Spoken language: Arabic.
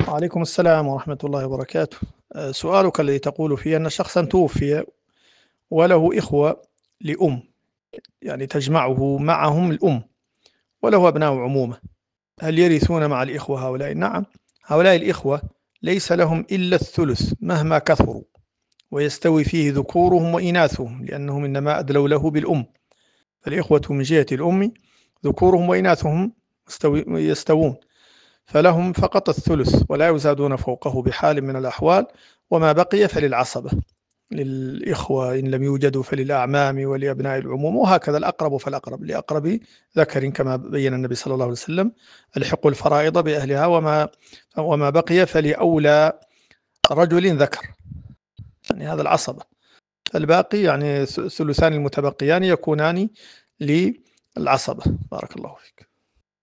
وعليكم السلام ورحمة الله وبركاته. سؤالك الذي تقول فيه أن شخصا توفي وله إخوة لأم، يعني تجمعه معهم الأم، وله أبناء عمومة، هل يرثون مع الإخوة هؤلاء؟ نعم، هؤلاء الإخوة ليس لهم إلا الثلث مهما كثروا، ويستوي فيه ذكورهم وإناثهم، لأنهم إنما أدلوا له بالأم. فالإخوة من جهة الأم ذكورهم وإناثهم يستوون، فلهم فقط الثلث ولا يزادون فوقه بحال من الأحوال، وما بقي فللعصبة، للإخوة إن لم يوجدوا فللأعمام ولأبناء العموم، وهكذا الأقرب فالأقرب لأقرب ذكر، كما بين النبي صلى الله عليه وسلم: الحقوا الفرائض بأهلها، وما بقي فلأولى رجل ذكر، يعني هذا العصبة. الباقي يعني الثلثان المتبقيان يكونان للعصبة. بارك الله فيك.